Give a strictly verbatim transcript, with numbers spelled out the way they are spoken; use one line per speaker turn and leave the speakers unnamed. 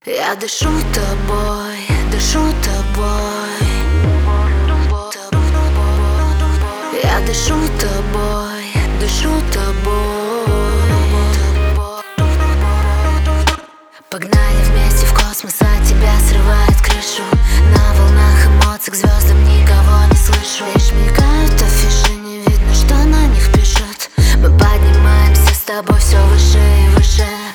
Я дышу тобой, дышу тобой. Я дышу тобой, дышу тобой. Погнали вместе в космос, от тебя срывает крышу. На волнах эмоций к звездам никого не слышу. Лишь мелькают афиши, не видно, что на них пишут. Мы поднимаемся с тобой все выше и выше.